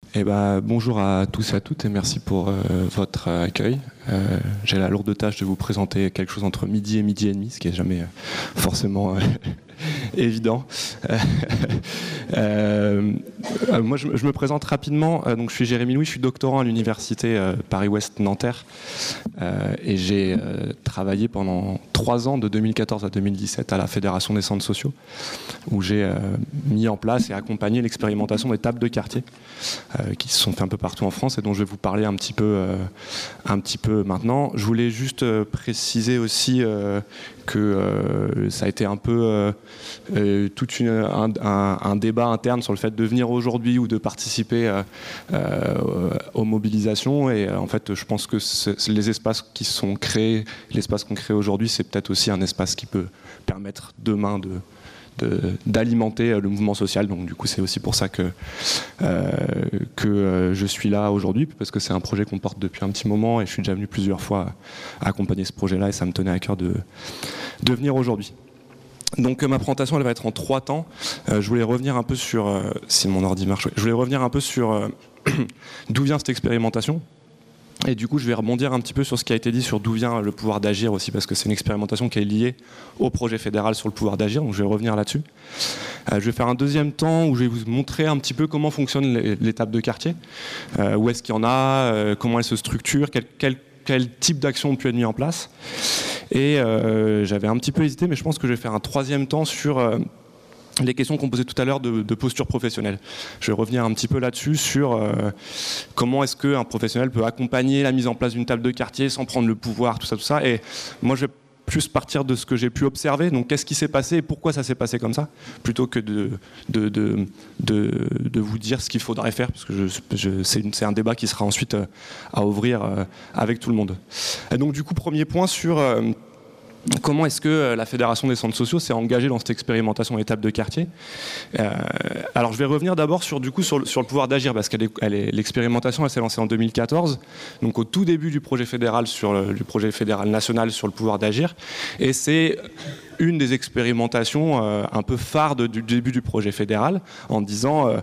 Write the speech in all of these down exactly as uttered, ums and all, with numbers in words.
Eh ben, bonjour à tous et à toutes et merci pour euh, votre accueil. Euh, j'ai la lourde tâche de vous présenter quelque chose entre midi et midi et demi, ce qui n'est jamais euh, forcément euh, évident. euh, euh, moi, je, je me présente rapidement. Euh, donc, je suis Jérémy Louis, je suis doctorant à l'université euh, Paris-Ouest Nanterre euh, et j'ai euh, travaillé pendant trois ans, de deux mille quatorze à deux mille dix-sept, à la Fédération des centres sociaux, où j'ai euh, mis en place et accompagné l'expérimentation des tables de quartier euh, qui se sont faites un peu partout en France et dont je vais vous parler un petit peu, euh, un petit peu maintenant. Je voulais juste euh, préciser aussi euh, que euh, ça a été un peu euh, euh, tout une, un, un, un débat interne sur le fait de venir aujourd'hui ou de participer euh, euh, aux mobilisations. Et euh, en fait, je pense que les espaces qui sont créés, l'espace qu'on crée aujourd'hui, c'est peut-être aussi un espace qui peut permettre demain de d'alimenter le mouvement social. Donc du coup c'est aussi pour ça que, euh, que euh, je suis là aujourd'hui, parce que c'est un projet qu'on porte depuis un petit moment et je suis déjà venu plusieurs fois accompagner ce projet là et ça me tenait à cœur de, de venir aujourd'hui. Donc euh, ma présentation elle va être en trois temps. Euh, je voulais revenir un peu sur, euh, si mon ordi marche, je voulais revenir un peu sur euh, d'où vient cette expérimentation. Et du coup, je vais rebondir un petit peu sur ce qui a été dit sur d'où vient le pouvoir d'agir aussi, parce que c'est une expérimentation qui est liée au projet fédéral sur le pouvoir d'agir, donc je vais revenir là-dessus. Euh, je vais faire un deuxième temps où je vais vous montrer un petit peu comment fonctionnent les, les tables de quartier, euh, où est-ce qu'il y en a, euh, comment elles se structurent, quel, quel, quel type d'action ont pu être mis en place. Et euh, j'avais un petit peu hésité, mais je pense que je vais faire un troisième temps sur... Euh, les questions qu'on posait tout à l'heure de, de posture professionnelle. Je vais revenir un petit peu là-dessus sur euh, comment est-ce qu'un professionnel peut accompagner la mise en place d'une table de quartier sans prendre le pouvoir, tout ça, tout ça. Et moi, je vais plus partir de ce que j'ai pu observer. Donc, qu'est-ce qui s'est passé et pourquoi ça s'est passé comme ça, plutôt que de, de, de, de, de vous dire ce qu'il faudrait faire, parce que je, je, c'est, une, c'est un débat qui sera ensuite euh, à ouvrir euh, avec tout le monde. Et donc, du coup, premier point sur... Euh, Comment est-ce que la Fédération des centres sociaux s'est engagée dans cette expérimentation des tables de quartier ? euh, Alors je vais revenir d'abord sur, du coup, sur, le, sur le pouvoir d'agir, parce que l'expérimentation elle s'est lancée en deux mille quatorze, donc au tout début du projet fédéral, sur le, du projet fédéral national sur le pouvoir d'agir, et c'est une des expérimentations euh, un peu phares de, du début du projet fédéral, en disant... Euh,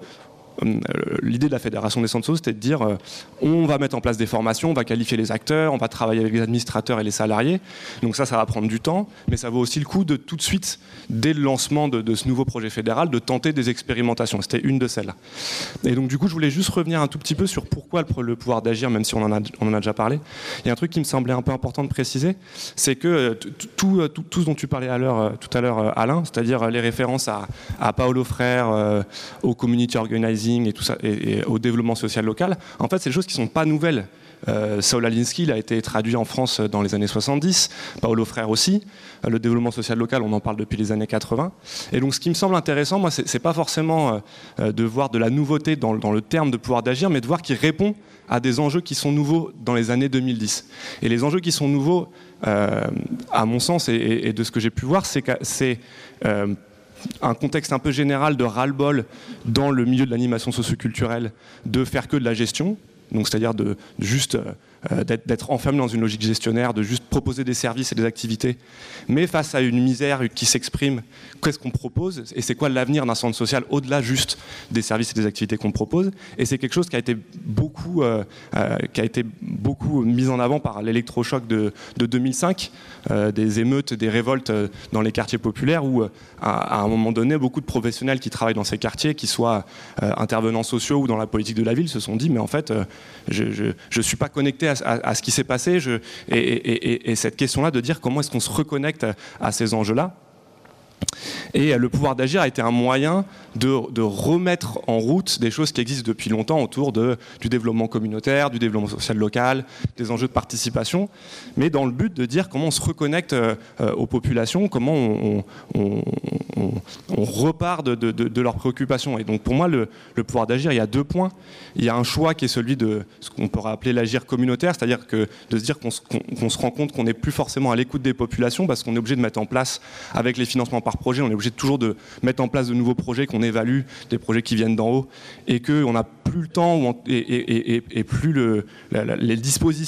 L'idée de la Fédération des centres sociaux, c'était de dire euh, on va mettre en place des formations, on va qualifier les acteurs, on va travailler avec les administrateurs et les salariés. Donc ça, ça va prendre du temps, mais ça vaut aussi le coup de tout de suite, dès le lancement de, de ce nouveau projet fédéral, de tenter des expérimentations. C'était une de celles-là. Et donc du coup, je voulais juste revenir un tout petit peu sur pourquoi le, le pouvoir d'agir, même si on en, a, on en a déjà parlé. Il y a un truc qui me semblait un peu important de préciser, c'est que tout, tout, tout ce dont tu parlais à l'heure, tout à l'heure, Alain, c'est-à-dire les références à, à Paulo Freire, euh, au community organizing, et tout ça, et, et au développement social local, en fait, c'est des choses qui ne sont pas nouvelles. Euh, Saul Alinsky, il a été traduit en France dans les années soixante-dix, Paulo Freire aussi. Euh, le développement social local, on en parle depuis les années quatre-vingts. Et donc, ce qui me semble intéressant, moi, c'est, c'est pas forcément euh, de voir de la nouveauté dans, dans le terme de pouvoir d'agir, mais de voir qu'il répond à des enjeux qui sont nouveaux dans les années deux mille dix. Et les enjeux qui sont nouveaux, euh, à mon sens, et, et, et de ce que j'ai pu voir, c'est que c'est euh, un contexte un peu général de ras-le-bol dans le milieu de l'animation socioculturelle, de faire que de la gestion, donc c'est-à-dire de, de juste euh, d'être, d'être enfermé dans une logique gestionnaire, de juste proposer des services et des activités, mais face à une misère qui s'exprime, qu'est-ce qu'on propose et c'est quoi l'avenir d'un centre social au-delà juste des services et des activités qu'on propose. Et c'est quelque chose qui a été beaucoup, euh, euh, qui a été beaucoup mis en avant par l'électrochoc de, de deux mille cinq, euh, des émeutes, des révoltes dans les quartiers populaires où euh, à, à un moment donné, beaucoup de professionnels qui travaillent dans ces quartiers, qui soient euh, intervenants sociaux ou dans la politique de la ville, se sont dit mais en fait euh, je ne suis pas connecté à, à, à ce qui s'est passé je, et, et, et, et cette question-là de dire comment est-ce qu'on se reconnecte à, à ces enjeux-là. Et le pouvoir d'agir a été un moyen de, de remettre en route des choses qui existent depuis longtemps autour de, du développement communautaire, du développement social local, des enjeux de participation, mais dans le but de dire comment on se reconnecte euh, aux populations, comment on, on, on, on repart de, de, de leurs préoccupations. Et donc pour moi, le, le pouvoir d'agir, il y a deux points. Il y a un choix qui est celui de ce qu'on pourrait appeler l'agir communautaire, c'est-à-dire que, de se dire qu'on, qu'on, qu'on se rend compte qu'on n'est plus forcément à l'écoute des populations parce qu'on est obligé de mettre en place, avec les financements par projet, on est obligé de toujours de mettre en place de nouveaux projets qu'on évalue, des projets qui viennent d'en haut, et qu'on n'a plus le temps et, et, et, et plus le, la, la, les dispositions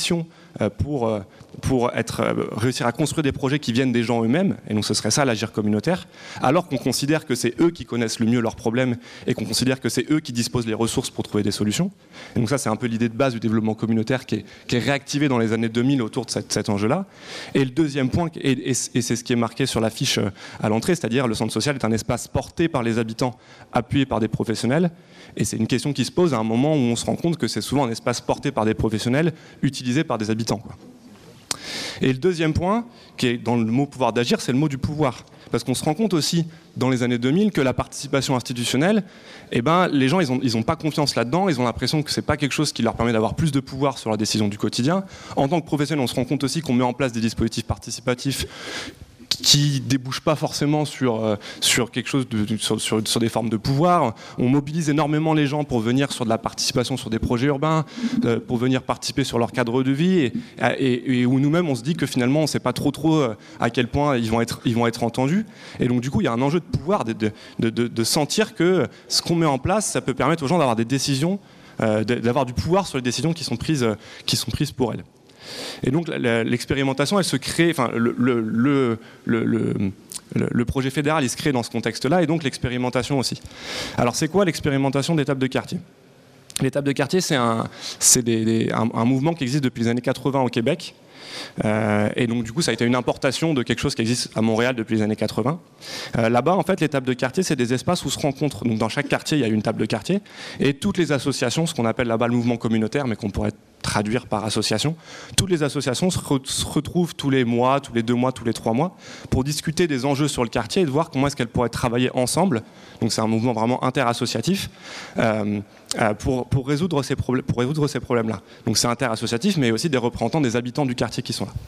pour, pour être, réussir à construire des projets qui viennent des gens eux-mêmes, et donc ce serait ça l'agir communautaire, alors qu'on considère que c'est eux qui connaissent le mieux leurs problèmes et qu'on considère que c'est eux qui disposent les ressources pour trouver des solutions. Et donc ça, c'est un peu l'idée de base du développement communautaire qui est, qui est réactivée dans les années deux mille autour de cette, cet enjeu-là. Et le deuxième point, et, et, et c'est ce qui est marqué sur l'affiche à l'entrée, c'est-à-dire le centre social est un espace porté par les habitants, appuyé par des professionnels. Et c'est une question qui se pose à un moment où on se rend compte que c'est souvent un espace porté par des professionnels, utilisé par des habitants, quoi. Et le deuxième point, qui est dans le mot pouvoir d'agir, c'est le mot du pouvoir. Parce qu'on se rend compte aussi, dans les années deux mille, que la participation institutionnelle, eh ben, les gens, ils n'ont ils ont pas confiance là-dedans, ils ont l'impression que ce n'est pas quelque chose qui leur permet d'avoir plus de pouvoir sur la décision du quotidien. En tant que professionnel, on se rend compte aussi qu'on met en place des dispositifs participatifs qui ne débouchent pas forcément sur, euh, sur quelque chose de, sur, sur, sur des formes de pouvoir. On mobilise énormément les gens pour venir sur de la participation sur des projets urbains, euh, pour venir participer sur leur cadre de vie, et, et, et où nous-mêmes on se dit que finalement on ne sait pas trop trop à quel point ils vont être, ils vont être entendus. Et donc du coup il y a un enjeu de pouvoir, de, de, de, de sentir que ce qu'on met en place, ça peut permettre aux gens d'avoir des décisions, euh, d'avoir du pouvoir sur les décisions qui sont prises, qui sont prises pour elles. Et donc l'expérimentation, elle se crée, enfin le, le, le, le, le, le projet fédéral, il se crée dans ce contexte-là, et donc l'expérimentation aussi. Alors c'est quoi l'expérimentation d'étapes de quartier ? L'étape de quartier, c'est un, c'est des, des, un, un mouvement qui existe depuis les années quatre-vingts au Québec. Euh, et donc du coup ça a été une importation de quelque chose qui existe à Montréal depuis les années quatre-vingts. Euh, là-bas en fait les tables de quartier, c'est des espaces où se rencontrent, donc dans chaque quartier il y a une table de quartier, et toutes les associations, ce qu'on appelle là-bas le mouvement communautaire, mais qu'on pourrait traduire par association, toutes les associations se, re se retrouvent tous les mois, tous les deux mois, tous les trois mois pour discuter des enjeux sur le quartier et de voir comment est-ce qu'elles pourraient travailler ensemble. Donc c'est un mouvement vraiment interassociatif euh, euh, pour, pour résoudre ces problèmes, pour résoudre ces problèmes-là. Donc c'est interassociatif, mais aussi des représentants des habitants du quartier qui sont là.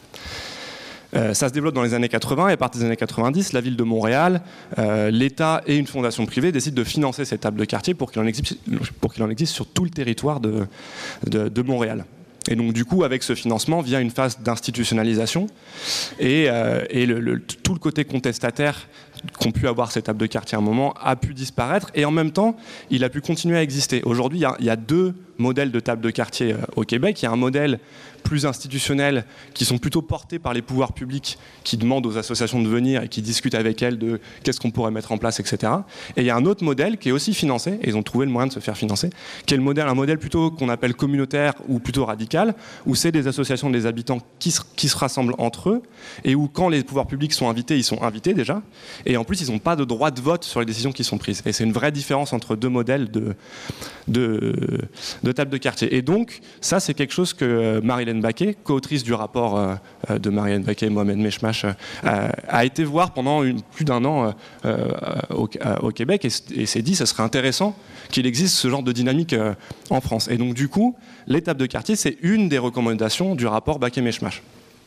Euh, ça se développe dans les années quatre-vingts, et à partir des années quatre-vingt-dix, la ville de Montréal, euh, l'État et une fondation privée décident de financer ces tables de quartier pour qu'il en existe, pour qu'il en existe sur tout le territoire de, de, de Montréal. Et donc du coup, avec ce financement, vient une phase d'institutionnalisation, et, euh, et le, le, tout le côté contestataire qu'ont pu avoir ces tables de quartier à un moment a pu disparaître, et en même temps, il a pu continuer à exister. Aujourd'hui, il y a, il y a deux modèles de tables de quartier euh, au Québec. Il y a un modèle plus institutionnels qui sont plutôt portés par les pouvoirs publics, qui demandent aux associations de venir et qui discutent avec elles de qu'est-ce qu'on pourrait mettre en place, et cetera. Et il y a un autre modèle qui est aussi financé, et ils ont trouvé le moyen de se faire financer, qui est le modèle, un modèle plutôt qu'on appelle communautaire ou plutôt radical, où c'est des associations des habitants qui se, qui se rassemblent entre eux, et où quand les pouvoirs publics sont invités, ils sont invités déjà, et en plus ils n'ont pas de droit de vote sur les décisions qui sont prises. Et c'est une vraie différence entre deux modèles de, de, de table de quartier. Et donc, ça c'est quelque chose que Marie-Hélène Baquet, co-autrice du rapport euh, de Marie-Hélène Baquet et Mohamed Meshmash, euh, a été voir pendant une, plus d'un an euh, au, au Québec, et, et s'est dit que ce serait intéressant qu'il existe ce genre de dynamique euh, en France. Et donc du coup, l'étape de quartier, c'est une des recommandations du rapport Baquet-Meshmash.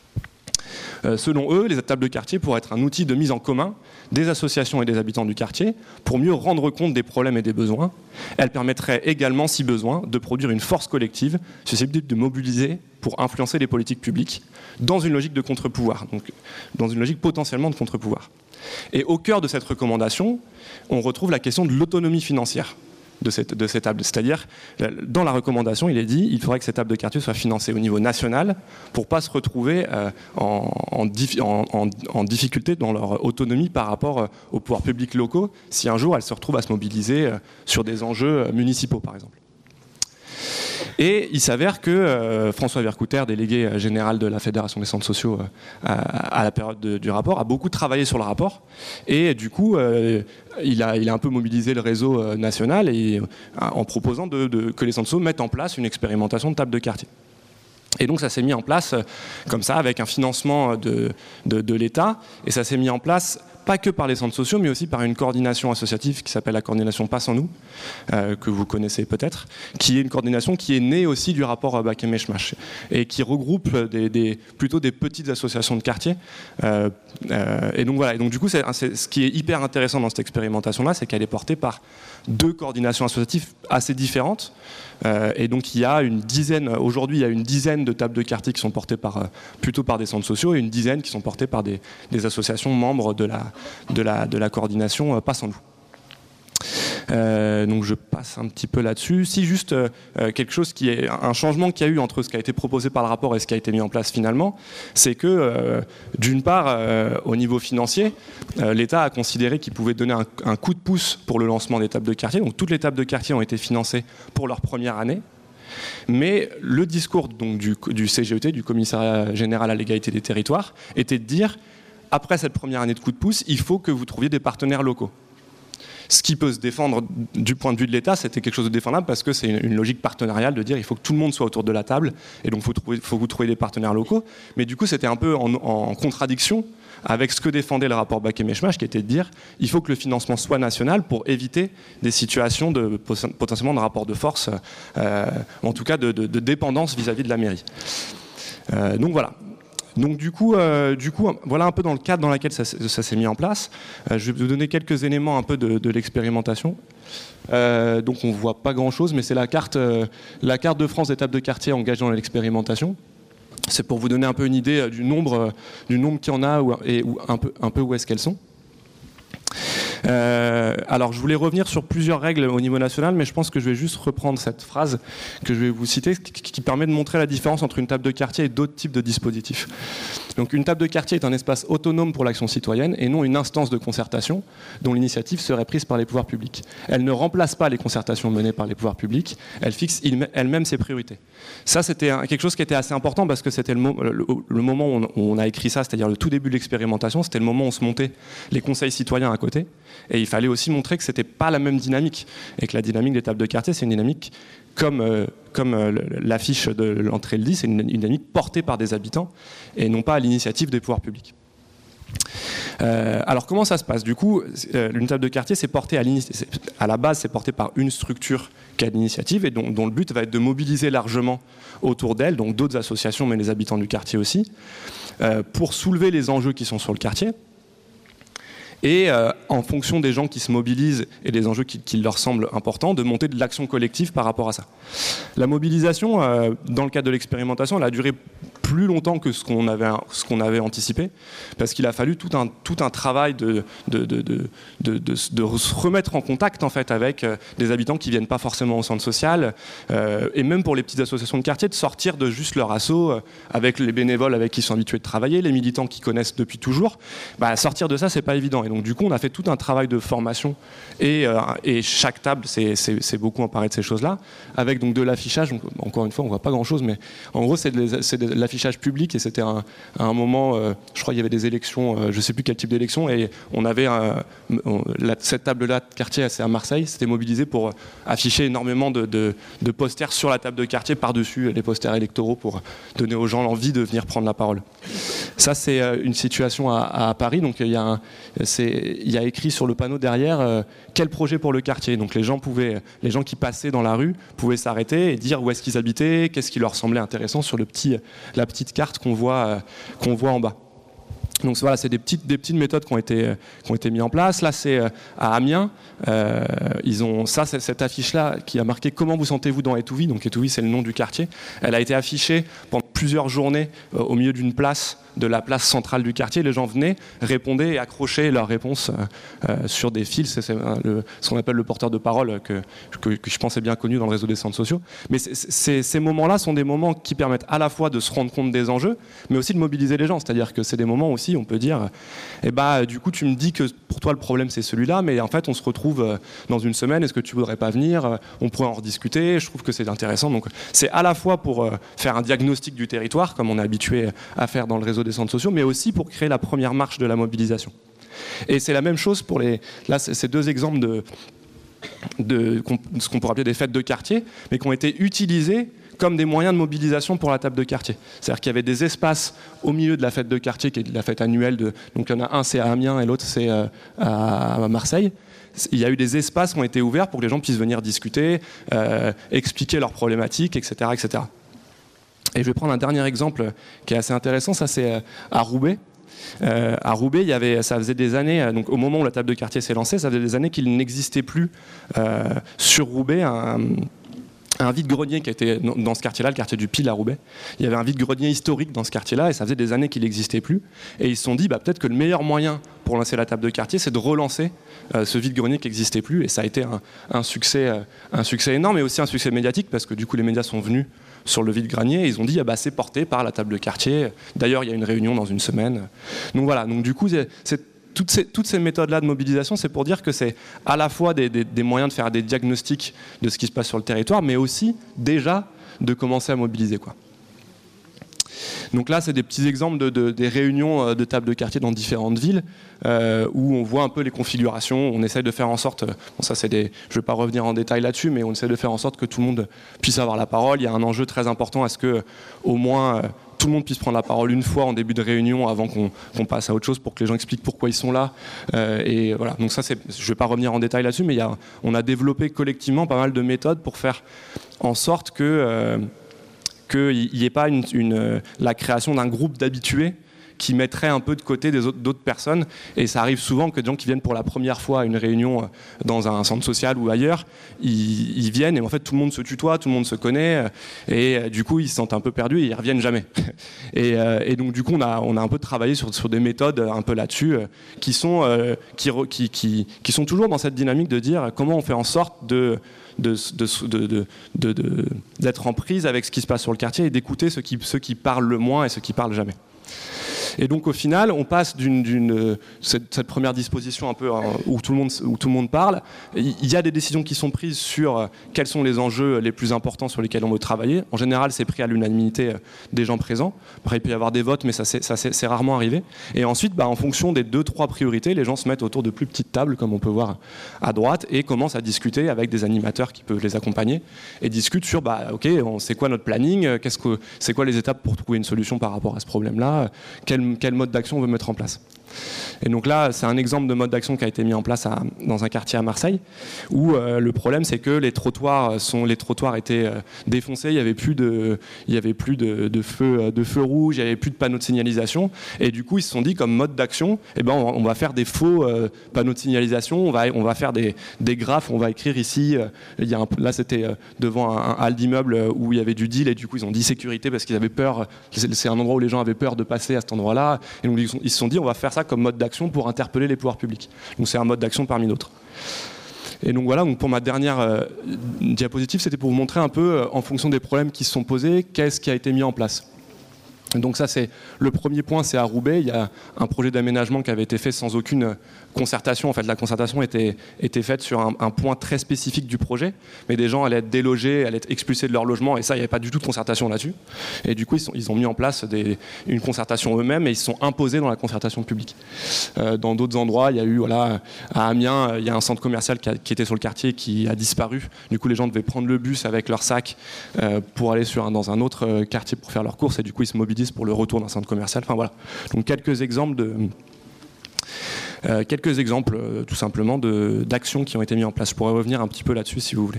Euh, selon eux, les tables de quartier pourraient être un outil de mise en commun des associations et des habitants du quartier pour mieux rendre compte des problèmes et des besoins. Elles permettraient également, si besoin, de produire une force collective susceptible de mobiliser pour influencer les politiques publiques dans une logique de contre-pouvoir, donc dans une logique potentiellement de contre-pouvoir. Et au cœur de cette recommandation, on retrouve la question de l'autonomie financière de cette, de cette table. C'est-à-dire, dans la recommandation, il est dit qu'il faudrait que cette table de quartier soit financée au niveau national pour ne pas se retrouver euh, en, en, en, en difficulté dans leur autonomie par rapport euh, aux pouvoirs publics locaux, si un jour elles se retrouvent à se mobiliser euh, sur des enjeux euh, municipaux, par exemple. Et il s'avère que euh, François Vercouter, délégué général de la Fédération des centres sociaux euh, à, à la période de, du rapport, a beaucoup travaillé sur le rapport. Et du coup, euh, il, a, il a un peu mobilisé le réseau euh, national et, euh, en proposant de, de, que les centres sociaux mettent en place une expérimentation de table de quartier. Et donc ça s'est mis en place euh, comme ça, avec un financement de, de, de l'État. Et ça s'est mis en place pas que par les centres sociaux, mais aussi par une coordination associative qui s'appelle la coordination Passe en nous, euh, que vous connaissez peut-être, qui est une coordination qui est née aussi du rapport Baquet-Meshmash et qui regroupe des, des, plutôt des petites associations de quartier. Euh, euh, et donc voilà. Et donc du coup, c'est, c'est, ce qui est hyper intéressant dans cette expérimentation-là, c'est qu'elle est portée par deux coordinations associatives assez différentes. Euh, et donc il y a une dizaine, aujourd'hui il y a une dizaine de tables de quartier qui sont portées par, euh, plutôt par des centres sociaux et une dizaine qui sont portées par des, des associations membres de la, de la, de la coordination euh, Passe en nous. Euh, donc je passe un petit peu là-dessus. Si juste euh, quelque chose qui est un changement qu'il y a eu entre ce qui a été proposé par le rapport et ce qui a été mis en place finalement, c'est que euh, d'une part, euh, au niveau financier, euh, l'État a considéré qu'il pouvait donner un, un coup de pouce pour le lancement des tables de quartier. Donc toutes les tables de quartier ont été financées pour leur première année. Mais le discours donc, du, du C G E T, du Commissariat général à l'égalité des territoires, était de dire, après cette première année de coup de pouce, il faut que vous trouviez des partenaires locaux. Ce qui peut se défendre du point de vue de l'État, c'était quelque chose de défendable parce que c'est une, une logique partenariale de dire il faut que tout le monde soit autour de la table et donc il faut, faut que vous trouviez des partenaires locaux. Mais du coup, c'était un peu en, en contradiction avec ce que défendait le rapport Baquet-Meshmach, qui était de dire il faut que le financement soit national pour éviter des situations de, potentiellement de rapport de force, euh, en tout cas de, de, de dépendance vis-à-vis de la mairie. Euh, donc voilà. Donc du coup, euh, du coup, voilà un peu dans le cadre dans lequel ça, ça s'est mis en place. Euh, je vais vous donner quelques éléments un peu de, de l'expérimentation. Euh, donc on ne voit pas grand-chose, mais c'est la carte, euh, la carte de France des tables de quartier engagées dans l'expérimentation. C'est pour vous donner un peu une idée du nombre, du nombre qu'il y en a ou, et ou un, peu, un peu où est-ce qu'elles sont. Euh, alors je voulais revenir sur plusieurs règles au niveau national, mais je pense que je vais juste reprendre cette phrase que je vais vous citer, qui, qui permet de montrer la différence entre une table de quartier et d'autres types de dispositifs. Donc une table de quartier est un espace autonome pour l'action citoyenne et non une instance de concertation dont l'initiative serait prise par les pouvoirs publics. Elle ne remplace pas les concertations menées par les pouvoirs publics, elle fixe elle-même ses priorités. Ça c'était quelque chose qui était assez important parce que c'était le, mo le, le moment où on, où on a écrit ça, c'est-à-dire le tout début de l'expérimentation, c'était le moment où on se montait les conseils citoyens à côté. Et il fallait aussi montrer que ce n'était pas la même dynamique et que la dynamique des tables de quartier, c'est une dynamique comme, euh, comme euh, l'affiche de l'entrée le dit, c'est une, une dynamique portée par des habitants et non pas à l'initiative des pouvoirs publics. Euh, alors comment ça se passe? Du coup, euh, une table de quartier, c'est porté à, à la base, c'est porté par une structure qui a l'initiative et dont, dont le but va être de mobiliser largement autour d'elle, donc d'autres associations, mais les habitants du quartier aussi, euh, pour soulever les enjeux qui sont sur le quartier. Et euh, en fonction des gens qui se mobilisent et des enjeux qui, qui leur semblent importants, de monter de l'action collective par rapport à ça. La mobilisation, euh, dans le cadre de l'expérimentation, elle a duré plus longtemps que ce qu'on avait, ce qu'on avait anticipé, parce qu'il a fallu tout un, tout un travail de, de, de, de, de, de, de se remettre en contact en fait, avec des habitants qui ne viennent pas forcément au centre social, euh, et même pour les petites associations de quartier, de sortir de juste leur asso, euh, avec les bénévoles avec qui ils sont habitués de travailler, les militants qui connaissent depuis toujours. Bah, sortir de ça, c'est pas évident. Et donc du coup, on a fait tout un travail de formation, et, euh, et chaque table, c'est beaucoup emparé de ces choses-là, avec donc de l'affichage. Encore une fois, on ne voit pas grand-chose, mais en gros, c'est de, de l'affichage public, et c'était un, un moment, euh, je crois qu'il y avait des élections, euh, je ne sais plus quel type d'élection, et on avait un, on, la, cette table-là de quartier, c'est à Marseille, c'était mobilisé pour afficher énormément de, de, de posters sur la table de quartier, par-dessus les posters électoraux, pour donner aux gens l'envie de venir prendre la parole. Ça, c'est une situation à, à Paris, donc il y, a un, il y a écrit sur le panneau derrière euh, quel projet pour le quartier. Donc les gens, pouvaient, les gens qui passaient dans la rue pouvaient s'arrêter et dire où est-ce qu'ils habitaient, qu'est-ce qui leur semblait intéressant sur le petit, la petite carte qu'on voit, euh, qu'on voit en bas. Donc voilà, c'est des petites, des petites méthodes qui ont été, qui ont été mises en place. Là, c'est euh, à Amiens. Euh, ils ont ça, c'est cette affiche-là qui a marqué « Comment vous sentez-vous dans Étouville ?» Donc Étouville, c'est le nom du quartier. Elle a été affichée pendant plusieurs journées euh, au milieu d'une place, de la place centrale du quartier. Les gens venaient, répondaient et accrochaient leurs réponses euh, euh, sur des fils. C'est euh, ce qu'on appelle le porteur de parole, que, que, que je pense est bien connu dans le réseau des centres sociaux. Mais c est, c est, ces moments-là sont des moments qui permettent à la fois de se rendre compte des enjeux, mais aussi de mobiliser les gens. C'est-à-dire que c'est des moments aussi, on peut dire, eh bah, du coup, tu me dis que pour toi, le problème, c'est celui-là, mais en fait, on se retrouve dans une semaine. Est-ce que tu voudrais pas venir? On pourrait en rediscuter. Je trouve que c'est intéressant. Donc, c'est à la fois pour faire un diagnostic du territoire, comme on est habitué à faire dans le réseau des centres sociaux, mais aussi pour créer la première marche de la mobilisation. Et c'est la même chose pour les... Là, c'est deux exemples de, de ce qu'on pourrait appeler des fêtes de quartier, mais qui ont été utilisés comme des moyens de mobilisation pour la table de quartier. C'est-à-dire qu'il y avait des espaces au milieu de la fête de quartier, qui est la fête annuelle. De, donc il y en a un, c'est à Amiens, et l'autre, c'est à Marseille. Il y a eu des espaces qui ont été ouverts pour que les gens puissent venir discuter, euh, expliquer leurs problématiques, et cetera, et cetera. Et je vais prendre un dernier exemple qui est assez intéressant, ça c'est à Roubaix. Euh, à Roubaix, il y avait, ça faisait des années, donc au moment où la table de quartier s'est lancée, ça faisait des années qu'il n'existait plus euh, sur Roubaix un, un vide-grenier qui était dans ce quartier-là, le quartier du Pile à Roubaix. Il y avait un vide-grenier historique dans ce quartier-là et ça faisait des années qu'il n'existait plus. Et ils se sont dit bah, peut-être que le meilleur moyen pour lancer la table de quartier, c'est de relancer euh, ce vide-grenier qui n'existait plus. Et ça a été un, un, succès, euh, un succès énorme et aussi un succès médiatique parce que du coup les médias sont venus sur le vide-grenier et ils ont dit ah, bah, c'est porté par la table de quartier. D'ailleurs il y a une réunion dans une semaine. Donc voilà, donc du coup c'est, c'est Toutes ces, toutes ces méthodes-là de mobilisation, c'est pour dire que c'est à la fois des, des, des moyens de faire des diagnostics de ce qui se passe sur le territoire, mais aussi déjà de commencer à mobiliser, quoi. Donc là, c'est des petits exemples de, de, des réunions de tables de quartier dans différentes villes euh, où on voit un peu les configurations. On essaye de faire en sorte, bon, ça c'est des, je ne vais pas revenir en détail là-dessus, mais on essaie de faire en sorte que tout le monde puisse avoir la parole. Il y a un enjeu très important à ce que, au moins, euh, tout le monde puisse prendre la parole une fois en début de réunion avant qu'on, qu'on passe à autre chose pour que les gens expliquent pourquoi ils sont là. Euh, et voilà. Donc ça, c'est, je ne vais pas revenir en détail là-dessus, mais il y a, on a développé collectivement pas mal de méthodes pour faire en sorte que euh, qu'il n'y ait pas une, une, la création d'un groupe d'habitués qui mettrait un peu de côté des autres, d'autres personnes. Et ça arrive souvent que des gens qui viennent pour la première fois à une réunion dans un centre social ou ailleurs, ils, ils viennent et en fait tout le monde se tutoie, tout le monde se connaît et du coup ils se sentent un peu perdus et ils reviennent jamais. Et, et donc du coup on a, on a un peu travaillé sur, sur des méthodes un peu là-dessus qui sont, qui, qui, qui, qui sont toujours dans cette dynamique de dire comment on fait en sorte de De, de, de, de, de, d'être en prise avec ce qui se passe sur le quartier et d'écouter ceux qui, ceux qui parlent le moins et ceux qui parlent jamais. Et donc au final, on passe d'une, d'une cette, cette première disposition un peu hein, où tout le monde où tout le monde parle. Il y a des décisions qui sont prises sur quels sont les enjeux les plus importants sur lesquels on veut travailler. En général, c'est pris à l'unanimité des gens présents. Après, il peut y avoir des votes, mais ça c'est, ça, c'est, c'est rarement arrivé. Et ensuite, bah, en fonction des deux trois priorités, les gens se mettent autour de plus petites tables, comme on peut voir à droite, et commencent à discuter avec des animateurs qui peuvent les accompagner et discutent sur bah ok, on, c'est quoi notre planning, qu'est-ce que c'est quoi les étapes pour trouver une solution par rapport à ce problème-là, quel, quel mode d'action on veut mettre en place. Et donc là, c'est un exemple de mode d'action qui a été mis en place à, dans un quartier à Marseille, où euh, le problème, c'est que les trottoirs, sont, les trottoirs étaient euh, défoncés, il n'y avait plus, de, il y avait plus de, de, feux, de feux rouges, il n'y avait plus de panneaux de signalisation, et du coup, ils se sont dit, comme mode d'action, eh ben, on, on va faire des faux euh, panneaux de signalisation, on va, on va faire des, des graphes, on va écrire ici, euh, il y a un, là c'était euh, devant un, un hall d'immeuble où il y avait du deal, et du coup, ils ont dit sécurité parce qu'ils avaient peur, c'est un endroit où les gens avaient peur de passer à cet endroit-là, et donc ils, sont, ils se sont dit, on va faire ça comme mode d'action pour interpeller les pouvoirs publics. Donc c'est un mode d'action parmi d'autres. Et donc voilà, donc pour ma dernière euh, diapositive, c'était pour vous montrer un peu, euh, en fonction des problèmes qui se sont posés, qu'est-ce qui a été mis en place. Donc ça, c'est le premier point, c'est à Roubaix. Il y a un projet d'aménagement qui avait été fait sans aucune concertation. En fait, la concertation était, était faite sur un, un point très spécifique du projet, mais des gens allaient être délogés, allaient être expulsés de leur logement, et ça, il n'y avait pas du tout de concertation là-dessus. Et du coup, ils, sont, ils ont mis en place des, une concertation eux-mêmes, et ils se sont imposés dans la concertation publique. Euh, dans d'autres endroits, il y a eu, voilà, à Amiens, il y a un centre commercial qui, a, qui était sur le quartier qui a disparu. Du coup, les gens devaient prendre le bus avec leur sac euh, pour aller sur un, dans un autre quartier pour faire leurs courses, et du coup, ils se mobilisent pour le retour d'un centre commercial. Enfin voilà. Donc quelques exemples de euh, quelques exemples euh, tout simplement de d'actions qui ont été mises en place. Je pourrais revenir un petit peu là-dessus si vous voulez.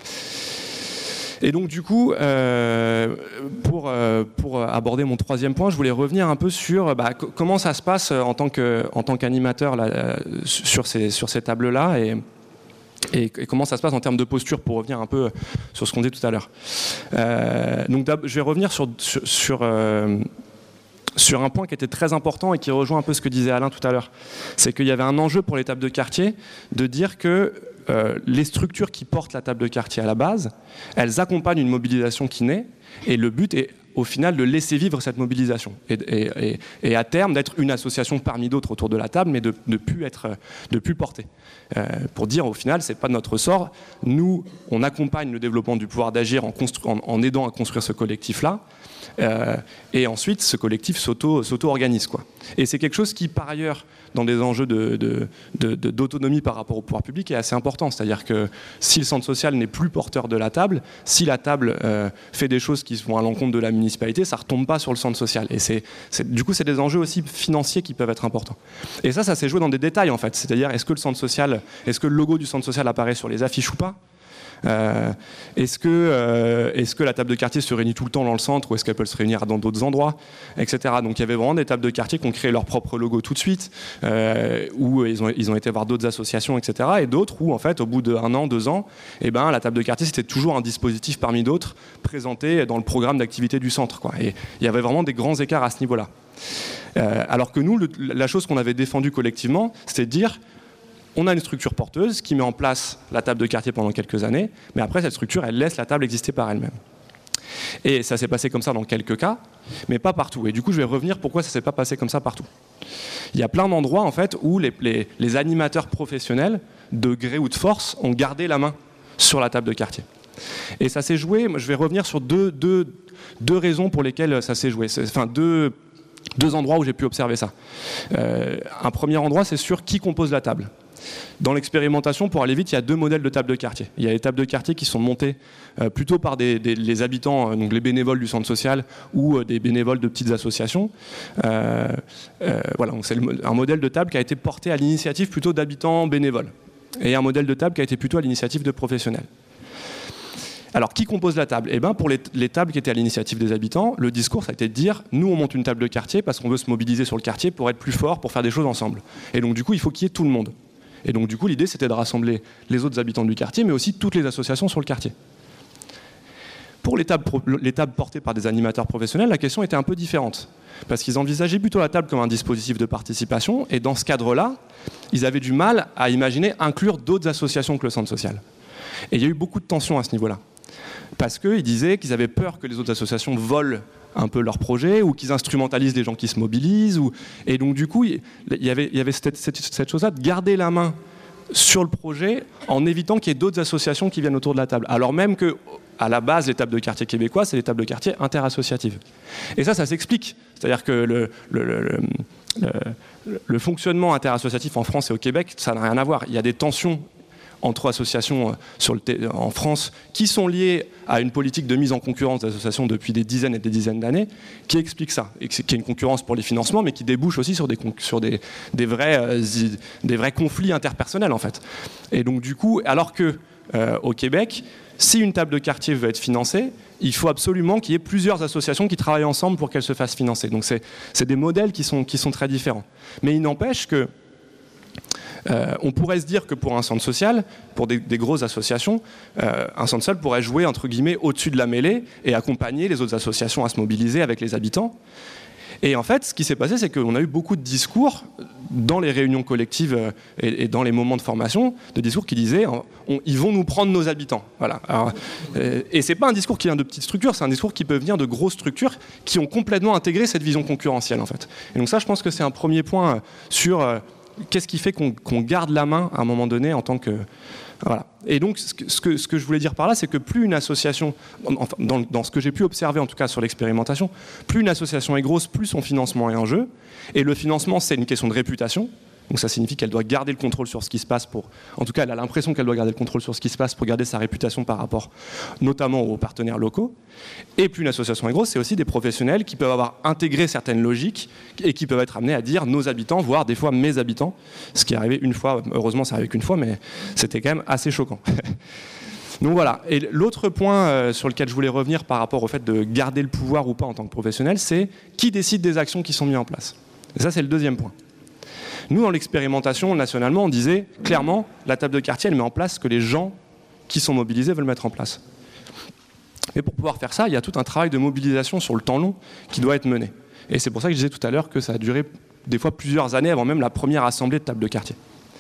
Et donc du coup, euh, pour, euh, pour aborder mon troisième point, je voulais revenir un peu sur bah, c- comment ça se passe en tant que en tant qu'animateur là, euh, sur ces sur ces tables-là et Et, et comment ça se passe en termes de posture, pour revenir un peu sur ce qu'on dit tout à l'heure. Euh, donc je vais revenir sur, sur, sur, euh, sur un point qui était très important et qui rejoint un peu ce que disait Alain tout à l'heure. C'est qu'il y avait un enjeu pour les tables de quartier de dire que euh, les structures qui portent la table de quartier à la base, elles accompagnent une mobilisation qui naît, et le but est au final de laisser vivre cette mobilisation et, et, et, et à terme d'être une association parmi d'autres autour de la table, mais de ne plus être, de plus porter. Euh, pour dire au final, c'est pas de notre sort. Nous, on accompagne le développement du pouvoir d'agir en, constru- en, en aidant à construire ce collectif-là. Euh, et ensuite, ce collectif s'auto, s'auto-organise, quoi. Et c'est quelque chose qui, par ailleurs, dans des enjeux de, de, de, de, d'autonomie par rapport au pouvoir public, est assez important. C'est-à-dire que si le centre social n'est plus porteur de la table, si la table euh, fait des choses qui vont à l'encontre de la municipalité, ça ne retombe pas sur le centre social. Et c'est, c'est, du coup, c'est des enjeux aussi financiers qui peuvent être importants. Et ça, ça s'est joué dans des détails, en fait. C'est-à-dire, est-ce que le centre social, est-ce que le logo du centre social apparaît sur les affiches ou pas ? euh, Est-ce que, euh, est-ce que la table de quartier se réunit tout le temps dans le centre ou est-ce qu'elle peut se réunir dans d'autres endroits, et cetera. Donc il y avait vraiment des tables de quartier qui ont créé leur propre logo tout de suite, euh, où ils ont, ils ont été voir d'autres associations, et cetera. Et d'autres où, en fait, au bout d'un an, deux ans, eh ben, la table de quartier, c'était toujours un dispositif parmi d'autres présenté dans le programme d'activité du centre, quoi. Et il y avait vraiment des grands écarts à ce niveau-là. Euh, alors que nous, le, la chose qu'on avait défendue collectivement, c'était de dire on a une structure porteuse qui met en place la table de quartier pendant quelques années, mais après cette structure, elle laisse la table exister par elle-même. Et ça s'est passé comme ça dans quelques cas, mais pas partout. Et du coup, je vais revenir pourquoi ça ne s'est pas passé comme ça partout. Il y a plein d'endroits en fait, où les, les, les animateurs professionnels, de gré ou de force, ont gardé la main sur la table de quartier. Et ça s'est joué, je vais revenir sur deux, deux, deux raisons pour lesquelles ça s'est joué. Enfin, deux, deux endroits où j'ai pu observer ça. Euh, un premier endroit, c'est sur qui compose la table. Dans l'expérimentation, pour aller vite, il y a deux modèles de tables de quartier. Il y a les tables de quartier qui sont montées euh, plutôt par des, des, les habitants, euh, donc les bénévoles du centre social ou euh, des bénévoles de petites associations. Euh, euh, voilà, c'est un modèle de table qui a été porté à l'initiative plutôt d'habitants bénévoles. Et un modèle de table qui a été plutôt à l'initiative de professionnels. Alors, qui compose la table ? Eh bien, pour les, les tables qui étaient à l'initiative des habitants, le discours, ça a été de dire « nous, on monte une table de quartier parce qu'on veut se mobiliser sur le quartier pour être plus fort, pour faire des choses ensemble. Et donc, du coup, il faut qu'il y ait tout le monde. » Et donc, du coup, l'idée, c'était de rassembler les autres habitants du quartier, mais aussi toutes les associations sur le quartier. Pour les tables, les tables portées par des animateurs professionnels, la question était un peu différente. Parce qu'ils envisageaient plutôt la table comme un dispositif de participation, et dans ce cadre-là, ils avaient du mal à imaginer inclure d'autres associations que le centre social. Et il y a eu beaucoup de tensions à ce niveau-là. Parce qu'ils disaient qu'ils avaient peur que les autres associations volent un peu leur projet ou qu'ils instrumentalisent les gens qui se mobilisent. Ou... Et donc du coup, il y avait, il y avait cette, cette, cette chose-là de garder la main sur le projet en évitant qu'il y ait d'autres associations qui viennent autour de la table. Alors même qu'à la base, les tables de quartier québécois, c'est les tables de quartier interassociatives. Et ça, ça s'explique. C'est-à-dire que le, le, le, le, le, le fonctionnement interassociatif en France et au Québec, ça n'a rien à voir. Il y a des tensions entre associations sur le en France qui sont liées à une politique de mise en concurrence d'associations depuis des dizaines et des dizaines d'années qui explique ça, et qui est une concurrence pour les financements mais qui débouche aussi sur des, sur des, des, vrais, euh, des vrais conflits interpersonnels en fait. Et donc du coup, alors que euh, au Québec, si une table de quartier veut être financée, il faut absolument qu'il y ait plusieurs associations qui travaillent ensemble pour qu'elle se fasse financer. Donc c'est, c'est des modèles qui sont, qui sont très différents. Mais il n'empêche que Euh, on pourrait se dire que pour un centre social, pour des, des grosses associations, euh, un centre social pourrait jouer entre guillemets au-dessus de la mêlée et accompagner les autres associations à se mobiliser avec les habitants. Et en fait, ce qui s'est passé, c'est qu'on a eu beaucoup de discours dans les réunions collectives et, et dans les moments de formation, de discours qui disaient on, ils vont nous prendre nos habitants. Voilà. Alors, euh, et c'est pas un discours qui vient de petites structures, c'est un discours qui peut venir de grosses structures qui ont complètement intégré cette vision concurrentielle en fait. Et donc ça, je pense que c'est un premier point sur euh, qu'est-ce qui fait qu'on, qu'on garde la main à un moment donné en tant que... Voilà. Et donc, ce que, ce, que, ce que je voulais dire par là, c'est que plus une association, enfin, dans, dans ce que j'ai pu observer en tout cas sur l'expérimentation, plus une association est grosse, plus son financement est en jeu. Et le financement, c'est une question de réputation. Donc ça signifie qu'elle doit garder le contrôle sur ce qui se passe pour... En tout cas, elle a l'impression qu'elle doit garder le contrôle sur ce qui se passe pour garder sa réputation par rapport notamment aux partenaires locaux. Et plus une association est grosse, c'est aussi des professionnels qui peuvent avoir intégré certaines logiques et qui peuvent être amenés à dire nos habitants, voire des fois mes habitants. Ce qui est arrivé une fois, heureusement ça arrivé qu'une fois, mais c'était quand même assez choquant. Donc voilà. Et l'autre point euh, sur lequel je voulais revenir par rapport au fait de garder le pouvoir ou pas en tant que professionnel, c'est qui décide des actions qui sont mises en place. Et ça, c'est le deuxième point. Nous, dans l'expérimentation, nationalement, on disait clairement, la table de quartier, elle met en place ce que les gens qui sont mobilisés veulent mettre en place. Mais pour pouvoir faire ça, il y a tout un travail de mobilisation sur le temps long qui doit être mené. Et c'est pour ça que je disais tout à l'heure que ça a duré des fois plusieurs années avant même la première assemblée de table de quartier.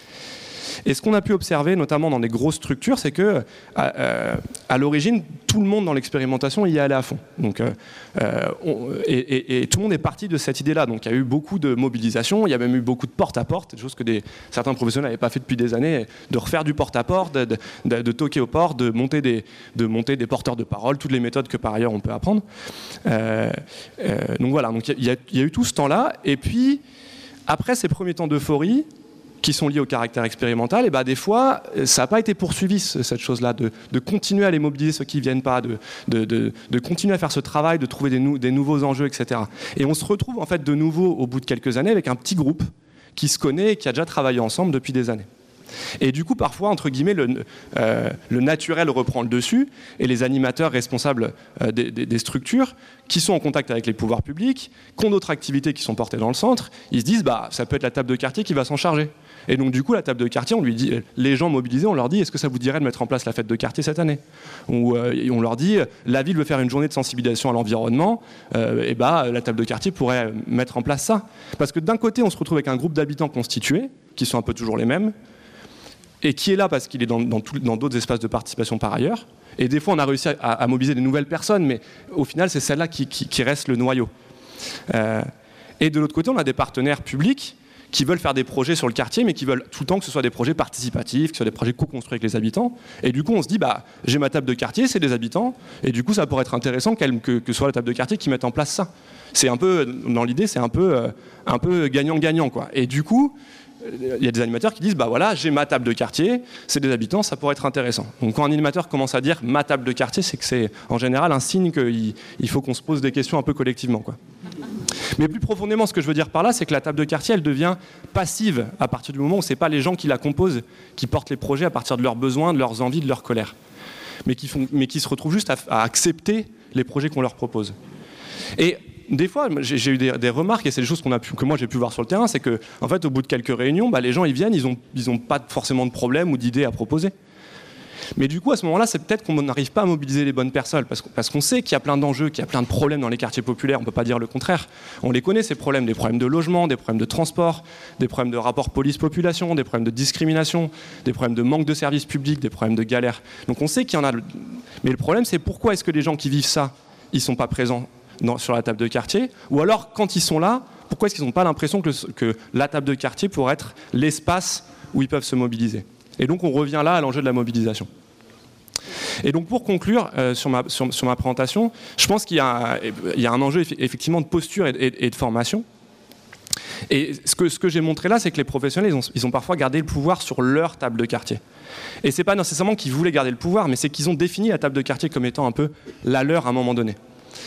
Et ce qu'on a pu observer, notamment dans des grosses structures, c'est que à, à l'origine, tout le monde dans l'expérimentation y est allé à fond. Donc, euh, on, et, et, et tout le monde est parti de cette idée-là. Donc, il y a eu beaucoup de mobilisation, il y a même eu beaucoup de porte-à-porte, des choses que des, certains professionnels n'avaient pas fait depuis des années, de refaire du porte-à-porte, de, de, de toquer aux portes, de monter, des, de monter des porteurs de parole, toutes les méthodes que par ailleurs on peut apprendre. Euh, euh, donc voilà, donc il y, y a eu tout ce temps-là. Et puis, après ces premiers temps d'euphorie, qui sont liés au caractère expérimental, et ben des fois, ça n'a pas été poursuivi, cette chose-là, de, de continuer à les mobiliser ceux qui ne viennent pas, de, de, de, de continuer à faire ce travail, de trouver des, nou, des nouveaux enjeux, et cetera. Et on se retrouve en fait de nouveau, au bout de quelques années, avec un petit groupe qui se connaît et qui a déjà travaillé ensemble depuis des années. Et du coup, parfois, entre guillemets, le, euh, le naturel reprend le dessus et les animateurs responsables euh, des, des, des structures qui sont en contact avec les pouvoirs publics, qui ont d'autres activités qui sont portées dans le centre, ils se disent bah, ça peut être la table de quartier qui va s'en charger. Et donc, du coup, la table de quartier, on lui dit, les gens mobilisés, on leur dit est-ce que ça vous dirait de mettre en place la fête de quartier cette année ? Ou euh, on leur dit la ville veut faire une journée de sensibilisation à l'environnement, euh, et bah, la table de quartier pourrait mettre en place ça. Parce que d'un côté, on se retrouve avec un groupe d'habitants constitués, qui sont un peu toujours les mêmes, et qui est là parce qu'il est dans, dans, tout, dans d'autres espaces de participation par ailleurs. Et des fois, on a réussi à, à mobiliser des nouvelles personnes, mais au final, c'est celle-là qui, qui, qui reste le noyau. Euh, et de l'autre côté, on a des partenaires publics qui veulent faire des projets sur le quartier, mais qui veulent tout le temps que ce soit des projets participatifs, que ce soit des projets co-construits avec les habitants. Et du coup, on se dit, bah, j'ai ma table de quartier, c'est des habitants, et du coup, ça pourrait être intéressant que, que ce soit la table de quartier qui mette en place ça. C'est un peu, dans l'idée, c'est un peu, euh, un peu gagnant-gagnant, quoi. Et du coup, il y a des animateurs qui disent, bah voilà, j'ai ma table de quartier, c'est des habitants, ça pourrait être intéressant. Donc quand un animateur commence à dire ma table de quartier, c'est que c'est en général un signe qu'il il faut qu'on se pose des questions un peu collectivement, quoi. Mais plus profondément, ce que je veux dire par là, c'est que la table de quartier, elle devient passive à partir du moment où ce n'est pas les gens qui la composent, qui portent les projets à partir de leurs besoins, de leurs envies, de leur colère, mais qui, font, mais qui se retrouvent juste à, à accepter les projets qu'on leur propose. Et des fois, j'ai, j'ai eu des, des remarques, et c'est des choses qu'on a pu, que moi j'ai pu voir sur le terrain, c'est que, en fait, au bout de quelques réunions, bah, les gens ils viennent, ils n'ont ils ont pas forcément de problème ou d'idées à proposer. Mais du coup, à ce moment-là, c'est peut-être qu'on n'arrive pas à mobiliser les bonnes personnes, parce, parce qu'on sait qu'il y a plein d'enjeux, qu'il y a plein de problèmes dans les quartiers populaires, on ne peut pas dire le contraire. On les connaît, ces problèmes, des problèmes de logement, des problèmes de transport, des problèmes de rapport police-population, des problèmes de discrimination, des problèmes de manque de services publics, des problèmes de galère. Donc on sait qu'il y en a. Mais le problème, c'est pourquoi est-ce que les gens qui vivent ça, ils ne sont pas présents dans, sur la table de quartier ? Ou alors, quand ils sont là, pourquoi est-ce qu'ils n'ont pas l'impression que, le, que la table de quartier pourrait être l'espace où ils peuvent se mobiliser ? Et donc on revient là à l'enjeu de la mobilisation. Et donc pour conclure euh, sur, ma, sur, sur ma présentation, je pense qu'il y a, il y a un enjeu effectivement de posture et, et, et de formation. Et ce que, ce que j'ai montré là, c'est que les professionnels, ils ont, ils ont parfois gardé le pouvoir sur leur table de quartier. Et ce n'est pas nécessairement qu'ils voulaient garder le pouvoir, mais c'est qu'ils ont défini la table de quartier comme étant un peu la leur à un moment donné.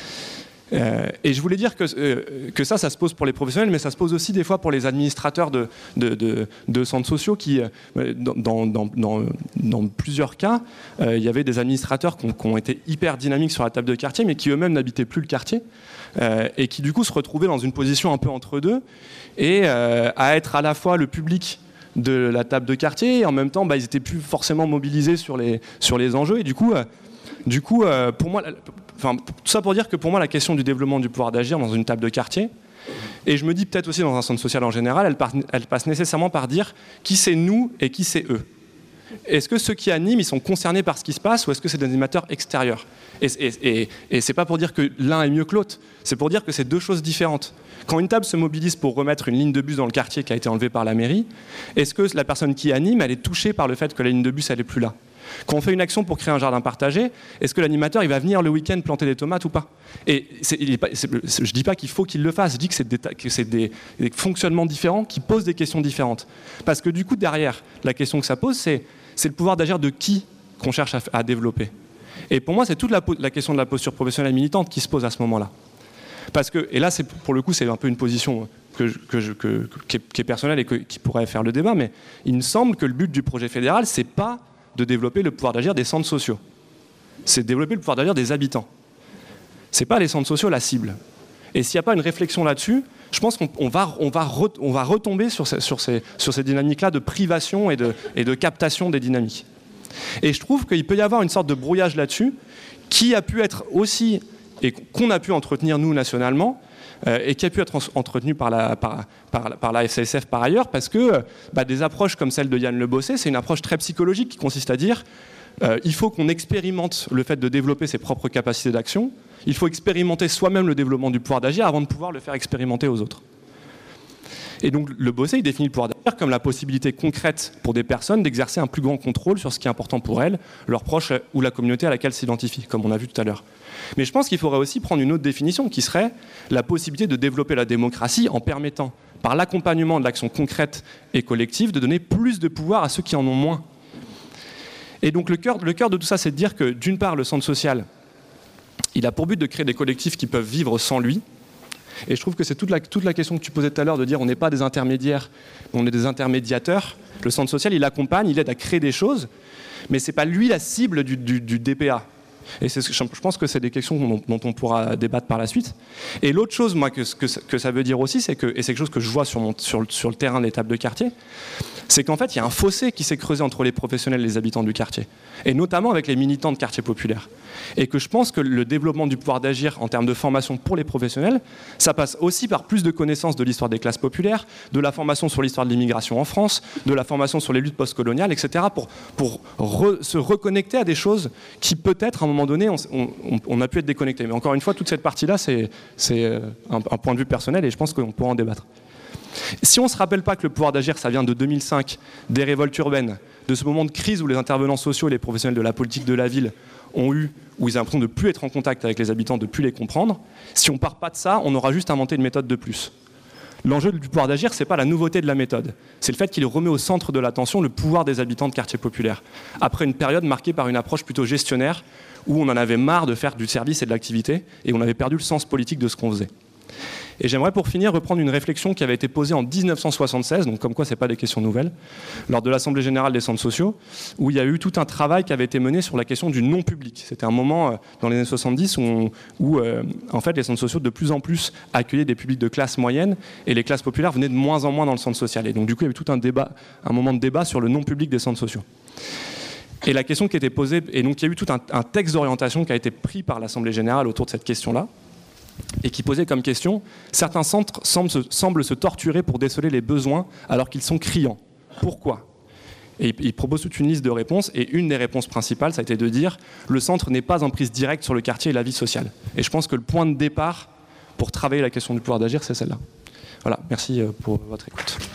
Euh, et je voulais dire que, euh, que ça, ça se pose pour les professionnels, mais ça se pose aussi des fois pour les administrateurs de, de, de, de centres sociaux qui, euh, dans, dans, dans, dans plusieurs cas, euh, il y avait des administrateurs qui ont, qui ont été hyper dynamiques sur la table de quartier, mais qui eux-mêmes n'habitaient plus le quartier, euh, et qui du coup se retrouvaient dans une position un peu entre deux, et euh, à être à la fois le public de la table de quartier, et en même temps, bah, ils n'étaient plus forcément mobilisés sur les, sur les enjeux, et du coup, euh, du coup euh, pour moi... Enfin, tout ça pour dire que pour moi, la question du développement du pouvoir d'agir dans une table de quartier, et je me dis peut-être aussi dans un centre social en général, elle, par, elle passe nécessairement par dire qui c'est nous et qui c'est eux. Est-ce que ceux qui animent, ils sont concernés par ce qui se passe, ou est-ce que c'est des animateurs extérieurs ? Et, et, et, et c'est pas pour dire que l'un est mieux que l'autre, c'est pour dire que c'est deux choses différentes. Quand une table se mobilise pour remettre une ligne de bus dans le quartier qui a été enlevée par la mairie, est-ce que la personne qui anime, elle est touchée par le fait que la ligne de bus, elle n'est plus là ? Quand on fait une action pour créer un jardin partagé, est-ce que l'animateur il va venir le week-end planter des tomates ou pas ? Et c'est, il est pas, c'est, je ne dis pas qu'il faut qu'il le fasse, je dis que c'est, des, que c'est des, des fonctionnements différents qui posent des questions différentes. Parce que du coup, derrière, la question que ça pose, c'est, c'est le pouvoir d'agir de qui qu'on cherche à, à développer. Et pour moi, c'est toute la, la question de la posture professionnelle militante qui se pose à ce moment-là. Parce que, et là, c'est, pour le coup, c'est un peu une position que je, que je, que, qui, est, qui est personnelle et que, qui pourrait faire le débat, mais il me semble que le but du projet fédéral, c'est pas de développer le pouvoir d'agir des centres sociaux. C'est de développer le pouvoir d'agir des habitants. Ce n'est pas les centres sociaux la cible. Et s'il n'y a pas une réflexion là-dessus, je pense qu'on on va, on va, re, on va retomber sur ces, sur ces, sur ces dynamiques-là de privation et de, et de captation des dynamiques. Et je trouve qu'il peut y avoir une sorte de brouillage là-dessus qui a pu être aussi, et qu'on a pu entretenir nous nationalement, Euh, et qui a pu être entretenu par la, par, par, par la F C S F par ailleurs, parce que bah, des approches comme celle de Yann Le Bossé, c'est une approche très psychologique qui consiste à dire euh, il faut qu'on expérimente le fait de développer ses propres capacités d'action, il faut expérimenter soi-même le développement du pouvoir d'agir avant de pouvoir le faire expérimenter aux autres. Et donc Le Bossé, il définit le pouvoir d'agir comme la possibilité concrète pour des personnes d'exercer un plus grand contrôle sur ce qui est important pour elles, leurs proches ou la communauté à laquelle elles s'identifient, comme on a vu tout à l'heure. Mais je pense qu'il faudrait aussi prendre une autre définition qui serait la possibilité de développer la démocratie en permettant, par l'accompagnement de l'action concrète et collective, de donner plus de pouvoir à ceux qui en ont moins. Et donc le cœur, le cœur de tout ça, c'est de dire que d'une part, le centre social, il a pour but de créer des collectifs qui peuvent vivre sans lui, Et je trouve que c'est toute la, toute la question que tu posais tout à l'heure de dire on n'est pas des intermédiaires, on est des intermédiateurs. Le centre social, il accompagne, il aide à créer des choses, mais ce n'est pas lui la cible du, du, du D P A. Et c'est, je pense que c'est des questions dont, dont on pourra débattre par la suite. Et l'autre chose, moi, que, que, que ça veut dire aussi, c'est que, et c'est quelque chose que je vois sur, mon, sur, sur le terrain des tables de quartier, c'est qu'en fait, il y a un fossé qui s'est creusé entre les professionnels et les habitants du quartier, et notamment avec les militants de quartiers populaires. Et que je pense que le développement du pouvoir d'agir en termes de formation pour les professionnels, ça passe aussi par plus de connaissances de l'histoire des classes populaires, de la formation sur l'histoire de l'immigration en France, de la formation sur les luttes postcoloniales, et cetera, pour, pour re, se reconnecter à des choses qui peut-être, à un moment donné, on, on, on a pu être déconnectés. Mais encore une fois, toute cette partie-là, c'est, c'est un, un point de vue personnel, et je pense qu'on pourra en débattre. Si on ne se rappelle pas que le pouvoir d'agir, ça vient de deux mille cinq, des révoltes urbaines, de ce moment de crise où les intervenants sociaux et les professionnels de la politique de la ville ont eu, où ils ont l'impression de ne plus être en contact avec les habitants, de ne plus les comprendre, si on ne part pas de ça, on aura juste inventé une méthode de plus. L'enjeu du pouvoir d'agir, ce n'est pas la nouveauté de la méthode, c'est le fait qu'il remet au centre de l'attention le pouvoir des habitants de quartiers populaires, après une période marquée par une approche plutôt gestionnaire, où on en avait marre de faire du service et de l'activité, et on avait perdu le sens politique de ce qu'on faisait. Et j'aimerais pour finir reprendre une réflexion qui avait été posée en dix-neuf cent soixante-seize, donc comme quoi ce n'est pas des questions nouvelles, lors de l'Assemblée générale des centres sociaux, où il y a eu tout un travail qui avait été mené sur la question du non-public. C'était un moment euh, dans les années soixante-dix où, on, où euh, en fait, les centres sociaux de plus en plus accueillaient des publics de classe moyenne et les classes populaires venaient de moins en moins dans le centre social. Et donc du coup, il y avait tout un débat, un moment de débat sur le non-public des centres sociaux. Et la question qui était posée, et donc il y a eu tout un, un texte d'orientation qui a été pris par l'Assemblée générale autour de cette question-là, et qui posait comme question « Certains centres semblent se, semblent se torturer pour déceler les besoins alors qu'ils sont criants. Pourquoi ?» Et il propose toute une liste de réponses, et une des réponses principales, ça a été de dire « Le centre n'est pas en prise directe sur le quartier et la vie sociale. » Et je pense que le point de départ pour travailler la question du pouvoir d'agir, c'est celle-là. Voilà, merci pour votre écoute.